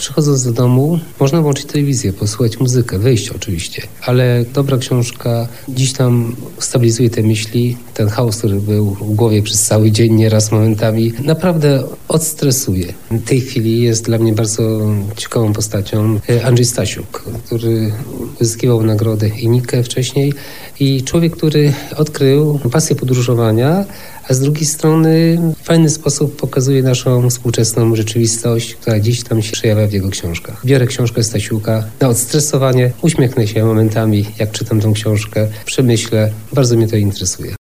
Przychodząc do domu, można włączyć telewizję, posłuchać muzykę, wyjść oczywiście, ale dobra książka dziś tam stabilizuje te myśli, ten chaos, który był w głowie przez cały dzień, nieraz momentami, naprawdę odstresuje. W tej chwili jest dla mnie bardzo ciekawą postacią Andrzej Stasiuk, który uzyskiwał nagrodę Inikę wcześniej i człowiek, który odkrył pasję podróżowania, a z drugiej strony w fajny sposób pokazuje naszą współczesną rzeczywistość, która dziś tam się przejawia w jego książkach. Biorę książkę Stasiuka na odstresowanie, uśmiechnę się momentami, jak czytam tą książkę, przemyślę, bardzo mnie to interesuje.